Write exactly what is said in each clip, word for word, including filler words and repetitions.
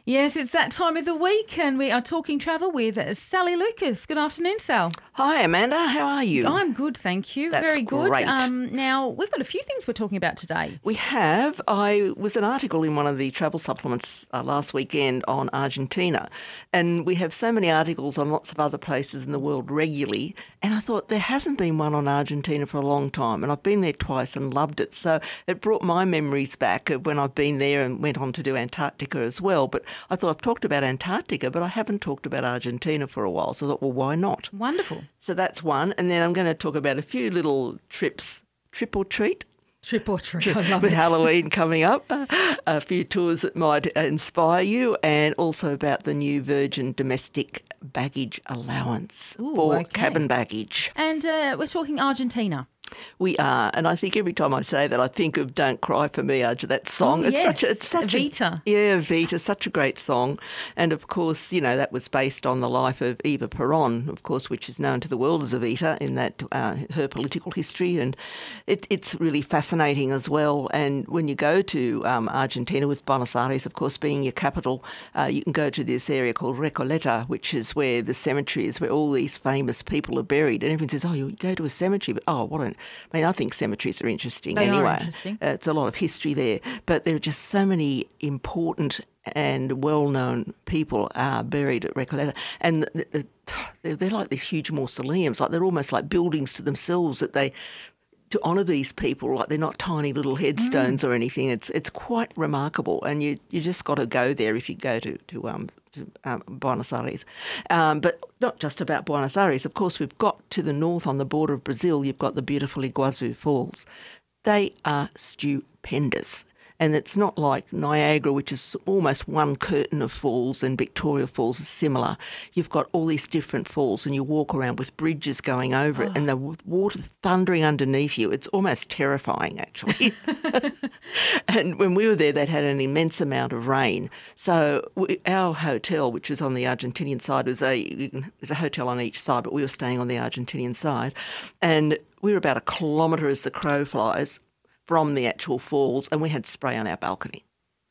Yes, it's that time of the week and we are talking travel with Sally Lucas. Good afternoon, Sal. Hi, Amanda. How are you? I'm good, thank you. That's Very good. great. Um, now, we've got a few things we're talking about today. We have. I was an article in one of the travel supplements uh, last weekend on Argentina, and we have so many articles on lots of other places in the world regularly, and I thought there hasn't been one on Argentina for a long time, and I've been there twice and loved it. So it brought my memories back of when I've been there and went on to do Antarctica as well. But I thought I've talked about Antarctica, but I haven't talked about Argentina for a while, so I thought, well, why not? Wonderful. So that's one, and then I'm going to talk about a few little trips, trip or treat, Trip or treat, I love with it. Halloween coming up, a few tours that might inspire you, and also about the new Virgin domestic baggage allowance Ooh, for okay. cabin baggage. And uh, we're talking Argentina. We are, and I think every time I say that, I think of "Don't Cry for Me," Arj, that song. Oh, it's yes. such a, it's such Evita. A, yeah, Evita, such a great song. And of course, you know, that was based on the life of Eva Perón, of course, which is known to the world as Evita in that uh, her political history, and it, it's really fascinating as well. And when you go to um, Argentina, with Buenos Aires, of course, being your capital, uh, you can go to this area called Recoleta, which is where the cemetery is, where all these famous people are buried. And everyone says, "Oh, you go to a cemetery," but oh, what an I mean, I think cemeteries are interesting They anyway. are interesting. Uh, it's a lot of history there, but there are just so many important and well-known people are buried at Recoleta, and the, the, they're, they're like these huge mausoleums, like they're almost like buildings to themselves that they to honour these people, like they're not tiny little headstones mm. or anything. It's it's quite remarkable, and you you just got to go there if you go to to um. To, um, Buenos Aires. Um, but not just about Buenos Aires. Of course, we've got to the north on the border of Brazil, you've got the beautiful Iguazu Falls. They are stupendous. And it's not like Niagara, which is almost one curtain of falls, and Victoria Falls is similar. You've got all these different falls, and you walk around with bridges going over oh. it, and the water thundering underneath you. It's almost terrifying, actually. And when we were there, they'd had an immense amount of rain. So we, our hotel, which was on the Argentinian side, was a was a hotel on each side, but we were staying on the Argentinian side, and we were about a kilometre as the crow flies from the actual falls, and we had spray on our balcony.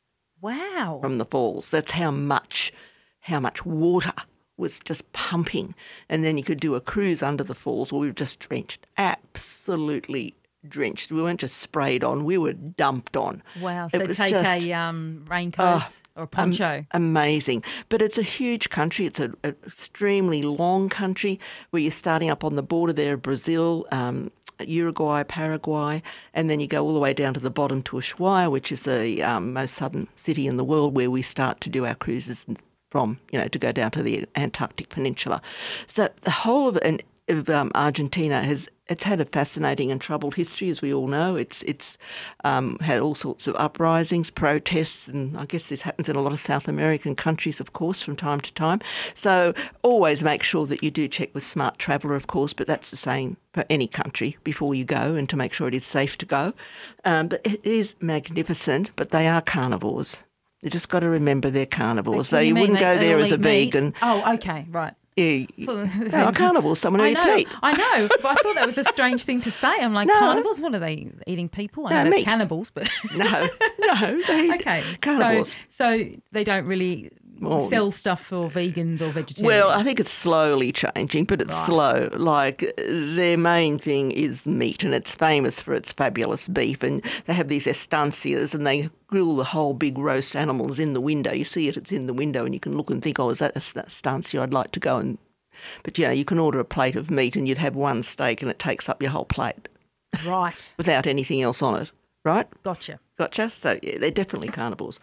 Wow. From the falls. That's how much how much water was just pumping. And then you could do a cruise under the falls, where we were just drenched, absolutely drenched. We weren't just sprayed on, we were dumped on. Wow, so take just, a um, raincoat uh, or a poncho. Um, amazing. But it's a huge country. It's an extremely long country where you're starting up on the border there of Brazil, um, Uruguay, Paraguay, and then you go all the way down to the bottom to Ushuaia, which is the um, most southern city in the world, where we start to do our cruises from, you know, to go down to the Antarctic Peninsula. So the whole of, an, of um, Argentina has it's had a fascinating and troubled history, as we all know. It's it's um, had all sorts of uprisings, protests, and I guess this happens in a lot of South American countries, of course, from time to time. So always make sure that you do check with Smart Traveller, of course, but that's the same for any country before you go, and to make sure it is safe to go. Um, but it is magnificent, but they are carnivores. You just got to remember they're carnivores. So you, you wouldn't go there as a vegan. Oh, okay, right. Yeah, no, a carnivore, someone who I eats know, meat. I know, but I thought that was a strange thing to say. I'm like, no. carnivores, what are they, eating people? I no, know that's meat. cannibals, but... no, no, they eat okay, carnivores. So, so they don't really well, sell stuff for vegans or vegetarians? Well, I think it's slowly changing, but it's right. slow. Like, their main thing is meat, and it's famous for its fabulous beef, and they have these estancias, and they grill the whole big roast animals in the window. You see it, it's in the window, and you can look and think, oh, is that a estancia? I'd like to go and... But, you know, you can order a plate of meat and you'd have one steak and it takes up your whole plate. Right. Without anything else on it, right? Gotcha. Gotcha? So, yeah, they're definitely carnivores.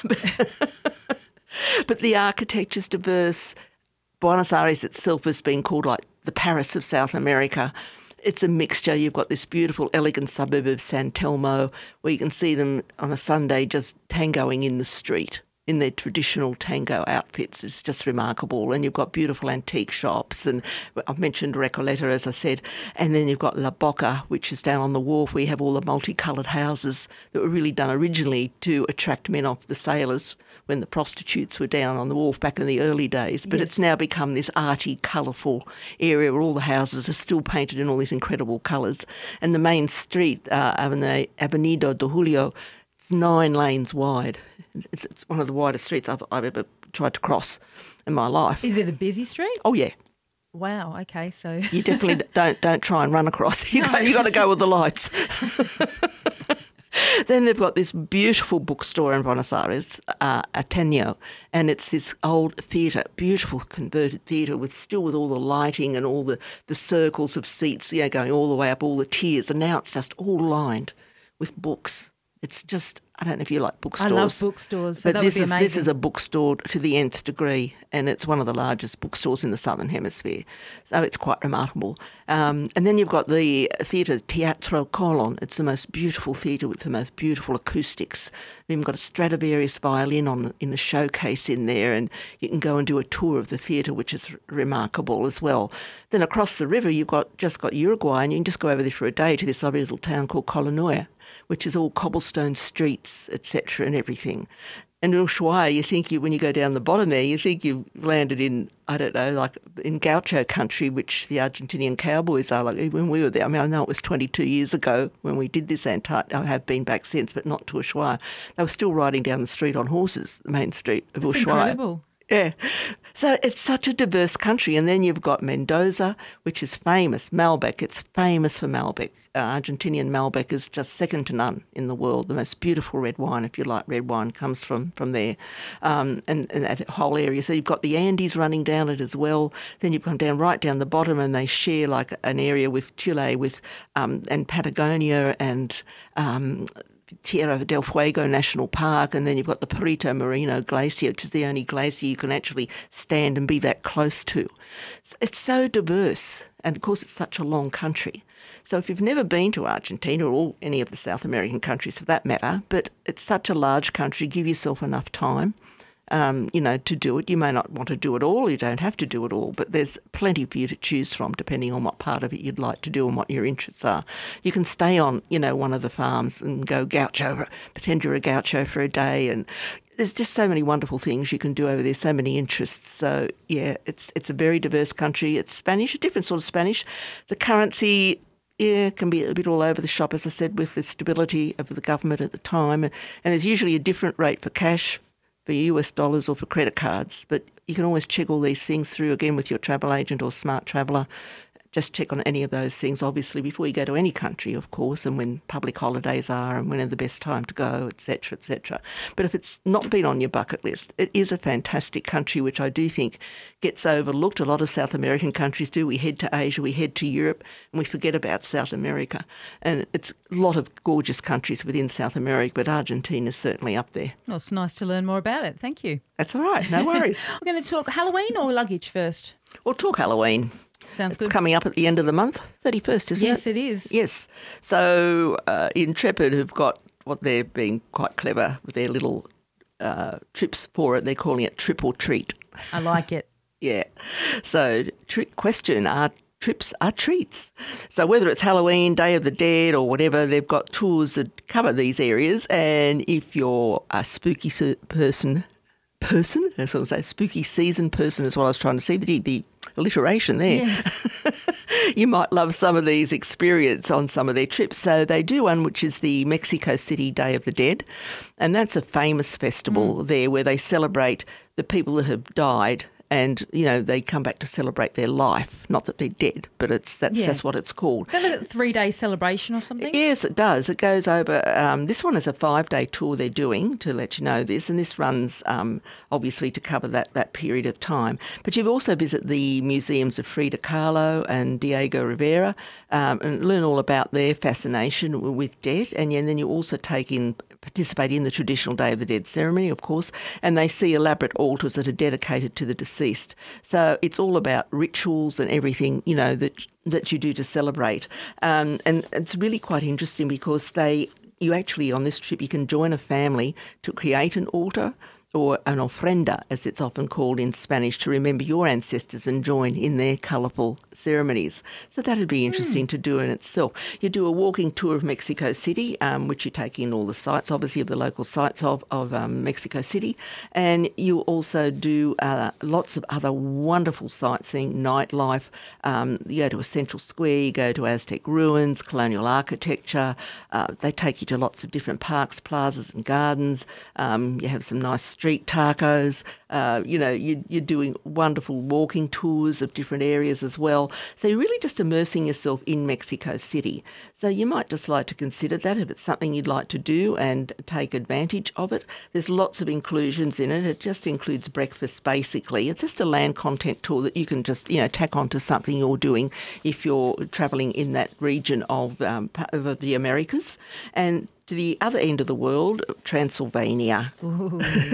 But the architecture's diverse. Buenos Aires itself has been called like the Paris of South America. It's a mixture. You've got this beautiful, elegant suburb of San Telmo where you can see them on a Sunday just tangoing in the street in their traditional tango outfits. It's just remarkable. And you've got beautiful antique shops. And I've mentioned Recoleta, as I said. And then you've got La Boca, which is down on the wharf where you have all the multicoloured houses that were really done originally to attract men off the sailors when the prostitutes were down on the wharf back in the early days. But yes. It's now become this arty, colourful area where all the houses are still painted in all these incredible colours. And the main street, uh, Avenida de Julio, It's nine lanes wide. It's, it's one of the widest streets I've, I've ever tried to cross in my life. Is it a busy street? Oh, yeah. Wow. Okay. So You definitely don't don't try and run across. You No. got, you got to go with the lights. Then they've got this beautiful bookstore in Buenos Aires, uh, Ateneo, and it's this old theatre, beautiful converted theatre with still with all the lighting and all the, the circles of seats, you know, going all the way up, all the tiers, and now it's just all lined with books. It's just, I don't know if you like I bookstores. love bookstores. So But that this would be is amazing. this is a bookstore to the nth degree, and it's one of the largest bookstores in the Southern Hemisphere. So it's quite remarkable. Um, and then you've got the theatre Teatro Colón. It's the most beautiful theatre with the most beautiful acoustics. We've even got a Stradivarius violin on in the showcase in there, and you can go and do a tour of the theatre, which is remarkable as well. Then across the river, you've got just got Uruguay, and you can just go over there for a day to this lovely little town called Colonua, which is all cobblestone streets, et cetera, and everything. And Ushuaia, you think you, when you go down the bottom there, you think you've landed in, I don't know, like in Gaucho country, which the Argentinian cowboys are. Like when we were there, I mean, I know it was twenty-two years ago when we did this Antarctica. I have been back since, but not to Ushuaia. They were still riding down the street on horses, the main street of That's Ushuaia. incredible. Yeah. So it's such a diverse country. And then you've got Mendoza, which is famous. Malbec, it's famous for Malbec. Uh, Argentinian Malbec is just second to none in the world. The most beautiful red wine, if you like red wine, comes from, from there. Um, and, and that whole area. So you've got the Andes running down it as well. Then you've come down right down the bottom and they share like an area with Chile with um, and Patagonia and um, Tierra del Fuego National Park, and then you've got the Perito Moreno Glacier, which is the only glacier you can actually stand and be that close to. So it's so diverse, and of course it's such a long country. So if you've never been to Argentina or any of the South American countries for that matter, but it's such a large country, give yourself enough time. Um, you know, to do it. You may not want to do it all, you don't have to do it all, but there's plenty for you to choose from depending on what part of it you'd like to do and what your interests are. You can stay on, you know, one of the farms and go gaucho, pretend you're a gaucho for a day, and there's just so many wonderful things you can do over there, so many interests. So, yeah, it's it's a very diverse country. It's Spanish, a different sort of Spanish. The currency... Yeah, can be a bit all over the shop, as I said, with the stability of the government at the time. And there's usually a different rate for cash, for U S dollars or for credit cards, but you can always check all these things through again with your travel agent or smart traveller. Just check on any of those things, obviously, before you go to any country, of course, and when public holidays are and when is the best time to go, et cetera, et cetera. But if it's not been on your bucket list, it is a fantastic country, which I do think gets overlooked. A lot of South American countries do. We head to Asia, we head to Europe, and we forget about South America. And it's a lot of gorgeous countries within South America, but Argentina's certainly up there. Well, it's nice to learn more about it. Thank you. That's all right, no worries. We're going to talk Halloween or luggage first. We'll talk Halloween. Sounds It's good. coming up at the end of the month, thirty-first, isn't Yes, it? it is. Yes. So uh, Intrepid have got what they're being quite clever with their little uh, trips for it. They're calling it Trip or Treat. I like it. Yeah. So trick question, are trips are treats? So whether it's Halloween, Day of the Dead or whatever, they've got tours that cover these areas. And if you're a spooky se- person, person, that's what I say, spooky season person is what I was trying to see, the, the alliteration there. Yes. You might love some of these experience on some of their trips. So they do one which is the Mexico City Day of the Dead, and that's a famous festival mm. there where they celebrate the people that have died. And, you know, they come back to celebrate their life. Not that they're dead, but it's that's Yeah. that's what it's called. Is that a three-day celebration or something? Yes, it does. It goes over, um, this one is a five-day tour they're doing, to let you know this, and this runs um, obviously to cover that, that period of time. But you also visit the museums of Frida Kahlo and Diego Rivera um, and learn all about their fascination with death, and, and then you also take in participate in the traditional Day of the Dead ceremony, of course, and they see elaborate altars that are dedicated to the deceased. So it's all about rituals and everything, you know, that that you do to celebrate. Um, and it's really quite interesting because they, you actually, on this trip, you can join a family to create an altar or an ofrenda, as it's often called in Spanish, to remember your ancestors and join in their colourful ceremonies. So that'd be interesting mm. to do in itself. You do a walking tour of Mexico City, um, which you take in all the sites, obviously, of the local sites of, of um, Mexico City. And you also do uh, lots of other wonderful sightseeing, nightlife. Um, you go to Central Square, you go to Aztec ruins, colonial architecture. Uh, they take you to lots of different parks, plazas and gardens. Um, you have some nice street tacos. Uh, you know, you, you're doing wonderful walking tours of different areas as well. So you're really just immersing yourself in Mexico City. So you might just like to consider that if it's something you'd like to do and take advantage of it. There's lots of inclusions in it. It just includes breakfast, basically. It's just a land content tour that you can just, you know, tack onto something you're doing if you're travelling in that region of, um, of the Americas. And to the other end of the world, Transylvania. Ooh,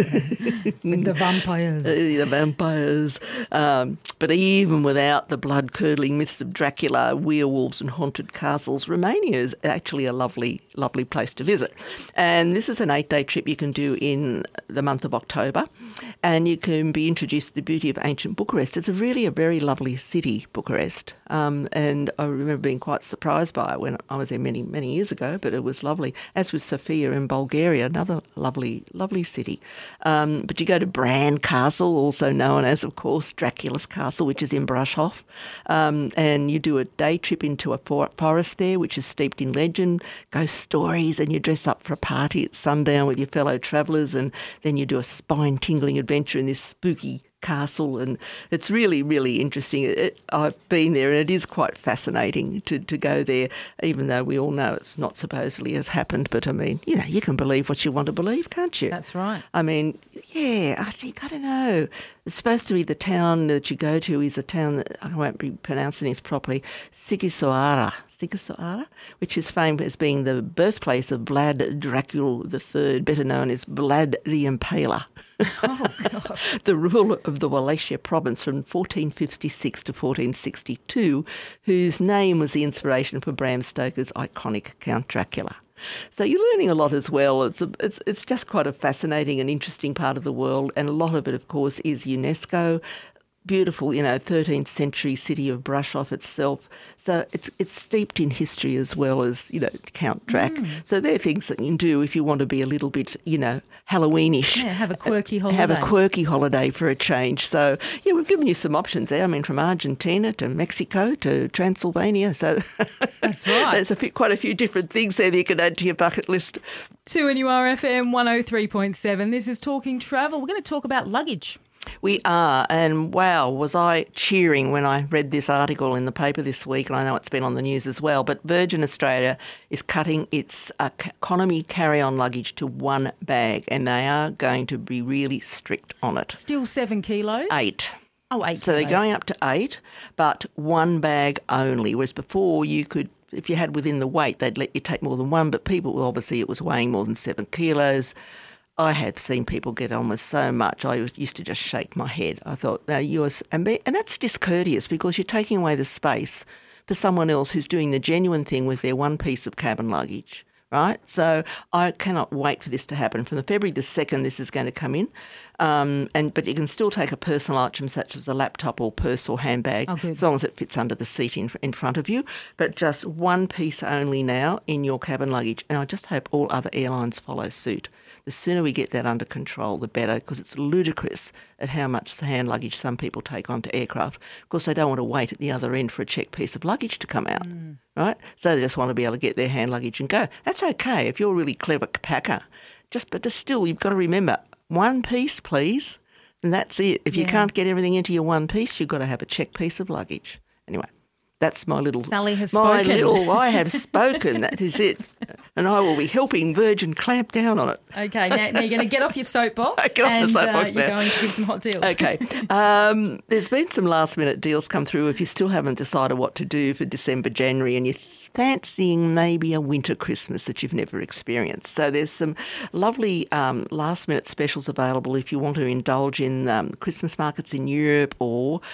with the vampires. the vampires. Um, but even without the blood-curdling myths of Dracula, werewolves and haunted castles, Romania is actually a lovely, lovely place to visit. And this is an eight-day trip you can do in the month of October, and you can be introduced to the beauty of ancient Bucharest. It's a really a very lovely city, Bucharest. Um, and I remember being quite surprised by it when I was there many, many years ago, but it was lovely. As with Sofia in Bulgaria, another lovely, lovely city. Um, but you go to Bran Castle, also known as, of course, Dracula's Castle, which is in Brasov, um, and you do a day trip into a for- forest there, which is steeped in legend, ghost stories, and you dress up for a party at sundown with your fellow travellers, and then you do a spine-tingling adventure in this spooky castle, and it's really, really interesting. It, I've been there, and it is quite fascinating to, to go there, even though we all know it's not supposedly has happened. But I mean, you know, you can believe what you want to believe, can't you? That's right. I mean, yeah, I think, I don't know. It's supposed to be the town that you go to is a town that I won't be pronouncing this properly, Sighisoara, Sighisoara, which is famed as being the birthplace of Vlad Dracula the Third, better known as Vlad the Impaler. Oh, God. The ruler of the Wallachia province from fourteen fifty-six to fourteen sixty-two, whose name was the inspiration for Bram Stoker's iconic Count Dracula. So you're learning a lot as well. It's a, it's it's just quite a fascinating and interesting part of the world, and a lot of it, of course, is UNESCO. Beautiful, you know, thirteenth century city of Brasov itself. So it's it's steeped in history as well as, you know, Count Drac. Mm. So they're things that you can do if you want to be a little bit, you know, Halloweenish. Yeah, have a quirky holiday. Have a quirky holiday for a change. So, yeah, we've given you some options there. I mean, from Argentina to Mexico to Transylvania. So that's right. There's a few, quite a few different things there that you can add to your bucket list. two N U R F M one oh three point seven. This is Talking Travel. We're going to talk about luggage. We are, and wow, was I cheering when I read this article in the paper this week, and I know it's been on the news as well, but Virgin Australia is cutting its uh, economy carry-on luggage to one bag, and they are going to be really strict on it. Still seven kilos? Eight. Oh, eight So kilos. they're going up to eight, but one bag only, whereas before you could, if you had within the weight, they'd let you take more than one, but people, well, obviously it was weighing more than seven kilos. I had seen people get on with so much, I used to just shake my head. I thought, no, you're, and, and that's discourteous because you're taking away the space for someone else who's doing the genuine thing with their one piece of cabin luggage, right? So I cannot wait for this to happen. From the February the second, this is going to come in. Um, and but you can still take a personal item such as a laptop or purse or handbag, oh, as long as it fits under the seat in, in front of you. But just one piece only now in your cabin luggage. And I just hope all other airlines follow suit. The sooner we get that under control, the better, because it's ludicrous at how much hand luggage some people take onto aircraft. Of course, they don't want to wait at the other end for a checked piece of luggage to come out, mm. right? So they just want to be able to get their hand luggage and go. That's okay if you're a really clever packer. Just, but just still, you've got to remember, one piece, please, and that's it. If you yeah. can't get everything into your one piece, you've got to have a checked piece of luggage. Anyway. That's my little... Sally has my spoken. Little, I have spoken, that is it. And I will be helping Virgin clamp down on it. Okay, now, now you're going to get off your soapbox get off and the soapbox uh, you're now. going to give some hot deals. Okay. Um, there's been some last-minute deals come through if you still haven't decided what to do for December, January, and you're fancying maybe a winter Christmas that you've never experienced. So there's some lovely um, last-minute specials available if you want to indulge in um, Christmas markets in Europe or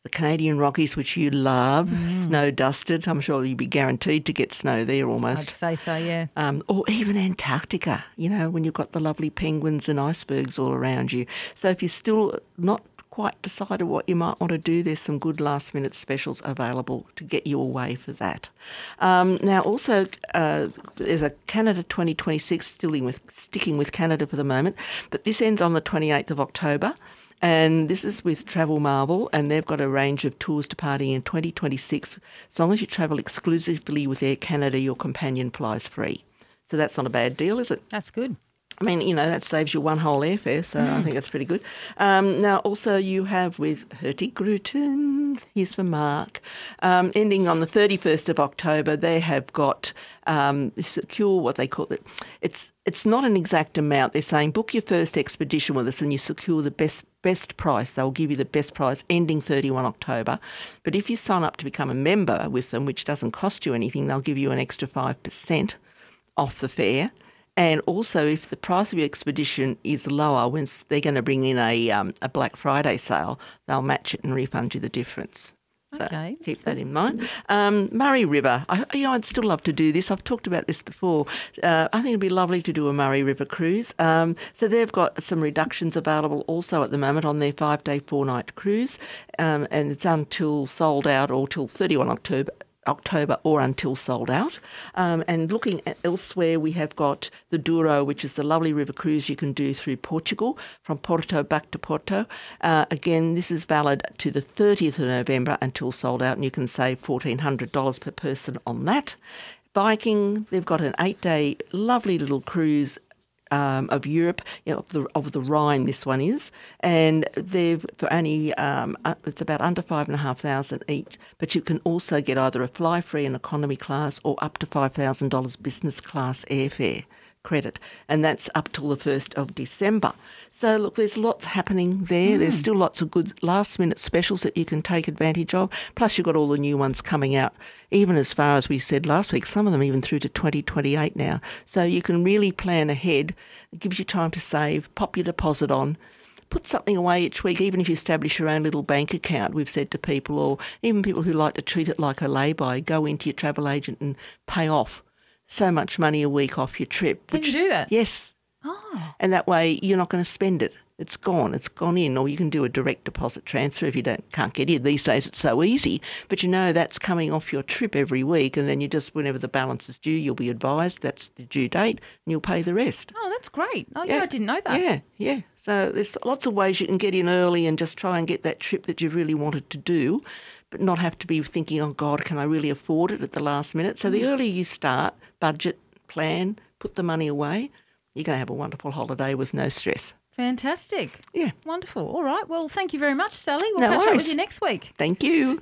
the Canadian Rockies, which you love, mm. snow dusted. I'm sure you'd be guaranteed to get snow there almost. I'd say so, yeah. Um, or even Antarctica, you know, when you've got the lovely penguins and icebergs all around you. So if you're still not quite decided what you might want to do, there's some good last minute specials available to get you away for that. Um, now also uh, there's a Canada twenty twenty-six, sticking with, sticking with Canada for the moment, but this ends on the twenty-eighth of October. And this is with Travel Marvel, and they've got a range of tours departing in twenty twenty-six. As long as you travel exclusively with Air Canada, your companion flies free. So that's not a bad deal, is it? That's good. I mean, you know, that saves you one whole airfare, so mm. I think that's pretty good. Um, now, also you have with Hurtigruten, here's for Mark, um, ending on the thirty-first of October, they have got um, secure what they call it. It's it's not an exact amount. They're saying book your first expedition with us and you secure the best best price. They'll give you the best price ending thirty-first of October. But if you sign up to become a member with them, which doesn't cost you anything, they'll give you an extra five percent off the fare. And also, if the price of your expedition is lower, when they're going to bring in a um, a Black Friday sale, they'll match it and refund you the difference. So okay, keep that in mind. Um, Murray River. I, you know, I'd still love to do this. I've talked about this before. Uh, I think it'd be lovely to do a Murray River cruise. Um, so they've got some reductions available also at the moment on their five-day, four-night cruise, um, and it's until sold out or till thirty-first of October. October or until sold out. Um, and looking at elsewhere, we have got the Douro, which is the lovely river cruise you can do through Portugal, from Porto back to Porto. Uh, again, this is valid to the thirtieth of November until sold out, and you can save fourteen hundred dollars per person on that. Biking, they've got an eight-day lovely little cruise Um, of Europe, you know, of the of the Rhine. This one is, and they've for only um, uh, it's about under five and a half thousand each. But you can also get either a fly free and economy class, or up to five thousand dollars business class airfare credit, and that's up till the first of December. So look, there's lots happening there. Mm. There's still lots of good last minute specials that you can take advantage of. Plus, you've got all the new ones coming out, even as far as we said last week, some of them even through to twenty twenty-eight now. So you can really plan ahead. It gives you time to save, pop your deposit on, put something away each week, even if you establish your own little bank account, we've said to people, or even people who like to treat it like a lay-by, go into your travel agent and pay off so much money a week off your trip. Can which, you do that? Yes. Oh. And that way you're not going to spend it. It's gone. It's gone in. Or you can do a direct deposit transfer if you don't can't get in. These days it's so easy. But you know that's coming off your trip every week, and then you just, whenever the balance is due, you'll be advised that's the due date and you'll pay the rest. Oh, that's great. Oh, yeah, yeah I didn't know that. Yeah, yeah. So there's lots of ways you can get in early and just try and get that trip that you really wanted to do, but not have to be thinking, oh, God, can I really afford it at the last minute? So the earlier you start, budget, plan, put the money away, you're going to have a wonderful holiday with no stress. Fantastic. Yeah. Wonderful. All right. Well, thank you very much, Sally. We'll no catch worries. up with you next week. Thank you.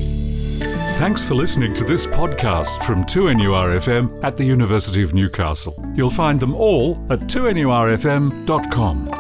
Thanks for listening to this podcast from two N U R F M at the University of Newcastle. You'll find them all at two N U R F M dot com.